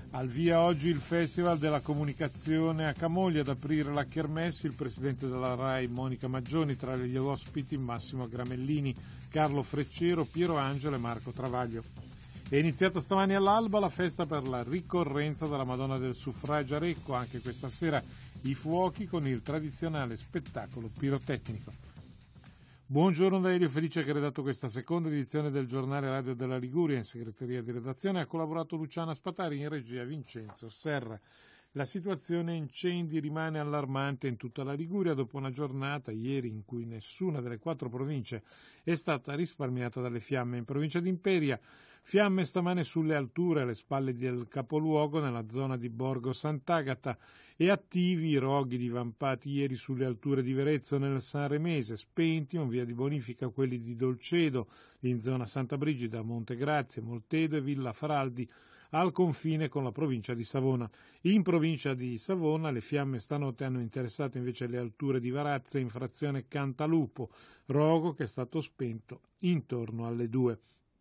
Al via oggi il Festival della Comunicazione a Camogli, ad aprire la Kermesse il presidente della RAI Monica Maggioni, tra gli ospiti Massimo Gramellini, Carlo Freccero, Piero Angelo e Marco Travaglio. È iniziata stamani all'alba la festa per la ricorrenza della Madonna del Suffragio a Recco, anche questa sera i fuochi con il tradizionale spettacolo pirotecnico. Buongiorno da Elio Felice, che ha redatto questa seconda edizione del giornale radio della Liguria. In segreteria di redazione ha collaborato Luciana Spatari, in regia Vincenzo Serra. La situazione incendi rimane allarmante in tutta la Liguria dopo una giornata ieri in cui nessuna delle 4 province è stata risparmiata dalle fiamme. In provincia di Imperia fiamme stamane sulle alture alle spalle del capoluogo, nella zona di Borgo Sant'Agata, e attivi i roghi divampati ieri sulle alture di Verezzo nel Sanremese, spenti in via di bonifica quelli di Dolcedo, in zona Santa Brigida, Montegrazie, Moltedo e Villa Faraldi, al confine con la provincia di Savona. In provincia di Savona le fiamme stanotte hanno interessato invece le alture di Varazze in frazione Cantalupo, rogo che è stato spento intorno alle 2.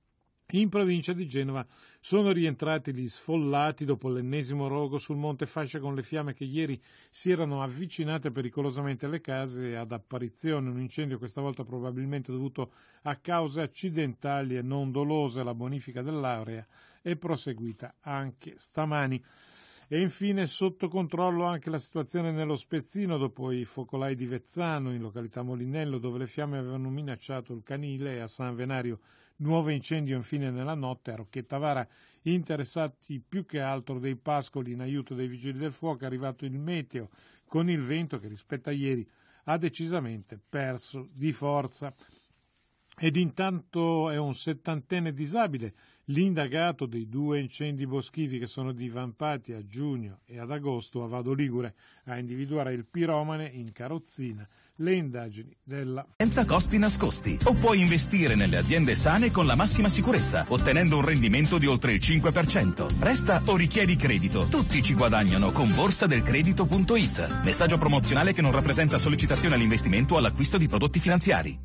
In provincia di Genova sono rientrati gli sfollati dopo l'ennesimo rogo sul Monte Fascia, con le fiamme che ieri si erano avvicinate pericolosamente alle case ad apparizione. Un incendio questa volta probabilmente dovuto a cause accidentali e non dolose. La bonifica dell'area è proseguita anche stamani. E infine sotto controllo anche la situazione nello Spezzino dopo i focolai di Vezzano, in località Molinello, dove le fiamme avevano minacciato il canile, e a San Venario nuovo incendio infine nella notte. A Rocchettavara interessati più che altro dei pascoli. In aiuto dei vigili del fuoco è arrivato il meteo, con il vento che rispetto a ieri ha decisamente perso di forza. Ed intanto è un 70enne disabile l'indagato dei 2 incendi boschivi che sono divampati a giugno e ad agosto a Vado Ligure, a individuare il piromane in carrozzina. Le indagini della... Senza costi nascosti. O puoi investire nelle aziende sane con la massima sicurezza, ottenendo un rendimento di oltre il 5%. Resta o richiedi credito. Tutti ci guadagnano con borsadelcredito.it. Messaggio promozionale che non rappresenta sollecitazione all'investimento o all'acquisto di prodotti finanziari.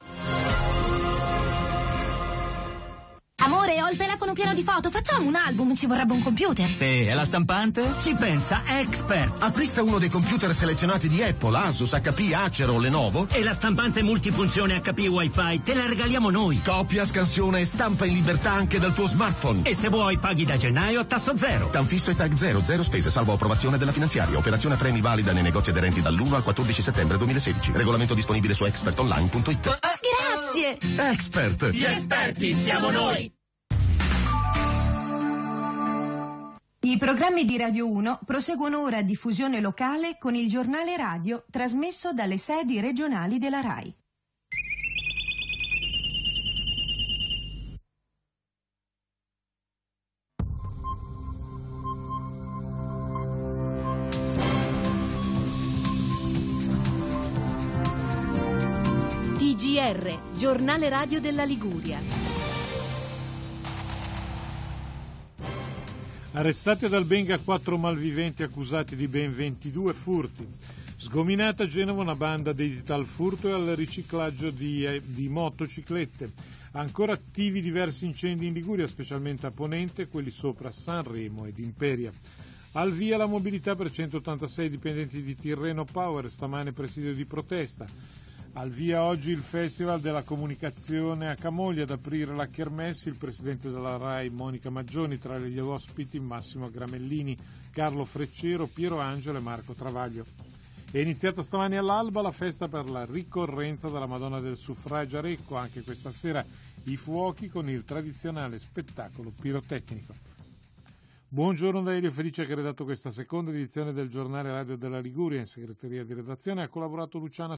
Amore, ho il telefono pieno di foto, facciamo un album, ci vorrebbe un computer. Sì, e la stampante? Ci pensa Expert. Acquista uno dei computer selezionati di Apple, Asus, HP, Acer o Lenovo E la stampante multifunzione HP Wi-Fi te la regaliamo noi. copia, scansione e stampa in libertà anche dal tuo smartphone. E se vuoi paghi da gennaio a tasso zero. TAN fisso e TAG zero, zero spese, salvo approvazione della finanziaria. Operazione premi valida nei negozi aderenti dall'1 al 14 settembre 2016. Regolamento disponibile su expertonline.it. Grazie! Expert! Gli esperti siamo noi! I programmi di Radio 1 proseguono ora a diffusione locale con il giornale radio trasmesso dalle sedi regionali della RAI. TGR, giornale radio della Liguria. Arrestati ad Albenga 4 malviventi accusati di ben 22 furti. Sgominata a Genova una banda dedita al furto e al riciclaggio di motociclette. Ancora attivi diversi incendi in Liguria, specialmente a Ponente, quelli sopra Sanremo ed Imperia. Al via la mobilità per 186 dipendenti di Tirreno Power, stamane presidio di protesta. Al via oggi il Festival della Comunicazione a Camogli, ad aprire la Kermesse il presidente della RAI Monica Maggioni, tra gli ospiti Massimo Gramellini, Carlo Freccero, Piero Angelo e Marco Travaglio. È iniziata stamani all'alba la festa per la ricorrenza della Madonna del Suffragio a Recco, anche questa sera i fuochi con il tradizionale spettacolo pirotecnico. Buongiorno da Elio Felice, che ha redatto questa seconda edizione del giornale radio della Liguria. In segreteria di redazione ha collaborato Luciana